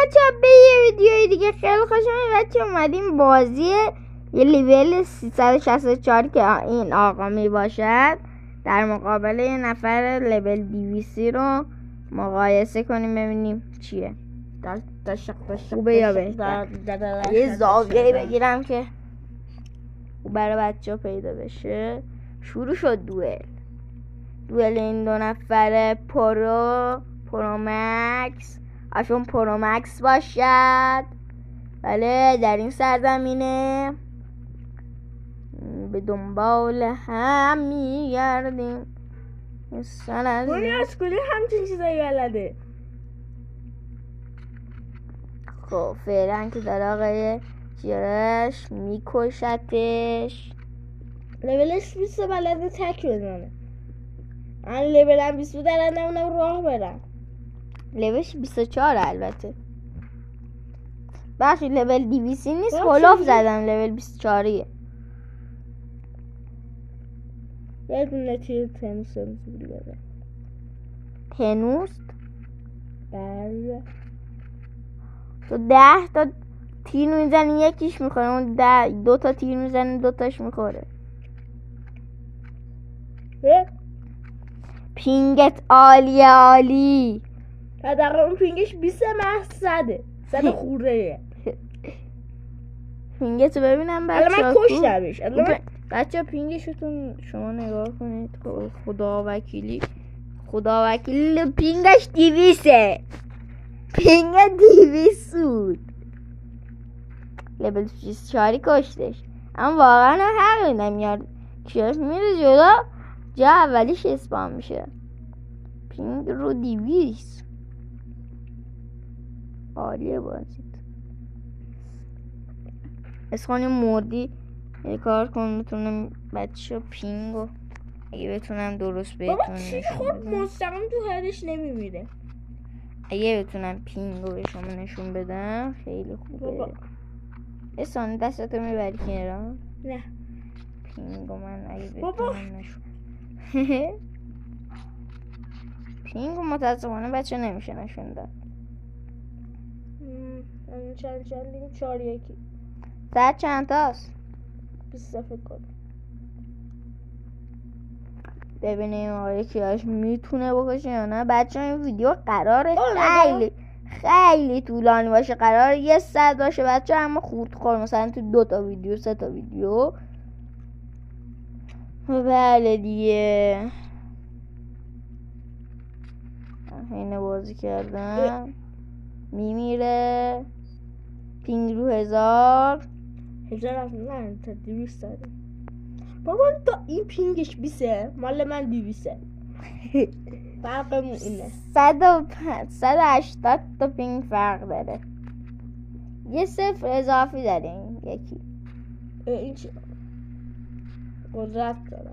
بچه ها به یه ویدیوی دیگه خیلی خوش آمدید بچه. اومدیم بازی یه لیول 364 که این آقا می باشد در مقابل یه نفر لیول 200 رو مقایسه کنیم ببینیم چیه خوبه یا بهتر. یه زاویه بگیرم که برای بچه ها پیدا بشه. شروع شد دوئل این دو نفره. پرو مکس اشون پرو مکس باشد. بله در این سرزمینه به دنبال هم میگردیم. کنی از کلی همچین چیزایی بلده. خب فعلا که در آقای جیرش میکشتش. لیولش 20 بلده تک بزنه. من لیولم 20 بود الان نمونم راه برم. لیولش 24 البته. بخشی لیول 200 نیست. هلاف زدم لیول 24 یه دونه تیر تنوس بودی بزن. تنوس؟ بله. تو 10 تا تیر میزنی یکیش میخوره. اون 2 تا تیر میزنی 2 تاش میخوره. پینگت عالی. حداقل اون پینگش 20 محض 100 خورده. پینگتو ببینم بچه. الان من کشتمش. بچه پینگشتون شما نگاه کنید. خدا وکیلی پینگش 200. پینگ 200 بود. لیول 24 کشتش. اما واقعا حق نمیاد. کیاش میره جلو جا اولیش اسپام میشه. پینگ رو 200. عالیه بازید. اسخانی مردی یه کار کن میتونم بچه پینگو اگه بتونم درست بهتون نشون بدم. مستقیم تو هدش نمیمیره. اگه بتونم پینگو به شما نشون بدم خیلی خوبه. اسخانی دستتو میبری کنار؟ نه پینگو من اگه بتونم نشون پینگو متاسفانه بچه نمیشه نشون داد. چند 4 1 ساعت چند تاست؟ 20 فکر کنم. ببینیم آقای کیاش میتونه بکشه یا نه. بچه این ویدیو قراره خیلی طولانی باشه. قراره 1 ساعت باشه بچه. اما خورد مثلا تو 2 تا ویدیو 3 تا ویدیو. بله دیگه اینه بازی کردم. میمیره. پینگ رو 1000 نه تا 200 داره. بابا تا این پینگش 20 مال من 200. فرقمون اینه 180 تا پینگ فرق داره. یه 0 اضافی داره این یکی. این چی؟ قدرت داره.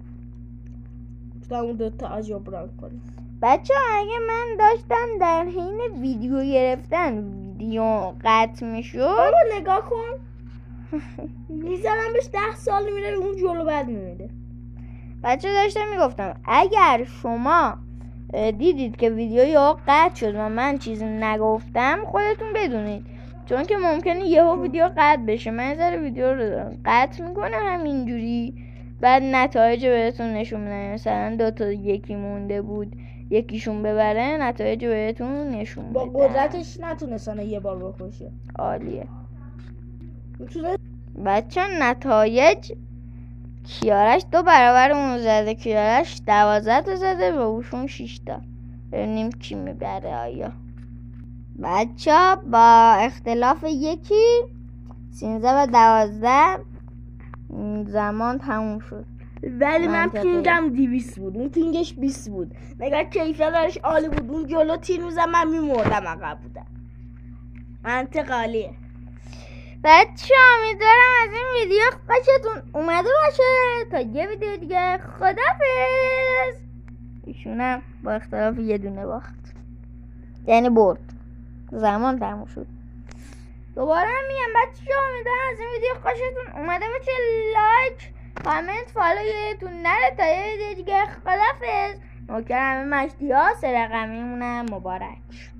اون 2 تا عجب رنگ کنه. بچه اگه من داشتم در حین ویدیو گرفتن ویدیو قطع میشد. بابا نگاه کن. میزنم بهش 10 سال میره اون جلو بعد میمیره. بچه داشتم میگفتم اگر شما دیدید که ویدیو یا قطع شد و من چیزی نگفتم خودتون بدونید. چون که ممکنه یهو ویدیو قطع بشه. من ذره ویدیو رو قطع میکنم همینجوری بعد نتایج بهتون نشون میدم. مثلا 2 تا یکی مونده بود یکیشون ببره نتایج بهتون نشون میدم. با قدرتش نتونستن یه بار بکشه. عالیه میتونه. بچه نتایج کیارش 2 برابر اون زده. کیارش 12 تا زده و اوشون 6 تا. ببینیم کی میبره. آیا بچه با اختلاف یکی 13 و 12 زمان تموم شد. ولی من پینگم 200 بود. اون پینگش 20 بود. نگاه کیفیت دارش عالی بود. اون جلو تیر میزم من میمردم عقب بودم. منطق عالیه. بچه امیدوارم از این ویدیو خوشتون اومده باشه. تا یه ویدیو دیگه خدافظ. ایشونم با اختلاف یه دونه باخت. یعنی برد. زمان تموم شد. دوباره میگم بچه امیدوارم از این ویدیو خوشتون اومده باشه. لایک کامنت فالو یادتون نره. تا یه ویدیو دیگه خدافظ. نوکر همه مشتی ها 3 رقمی مونم. مبارک.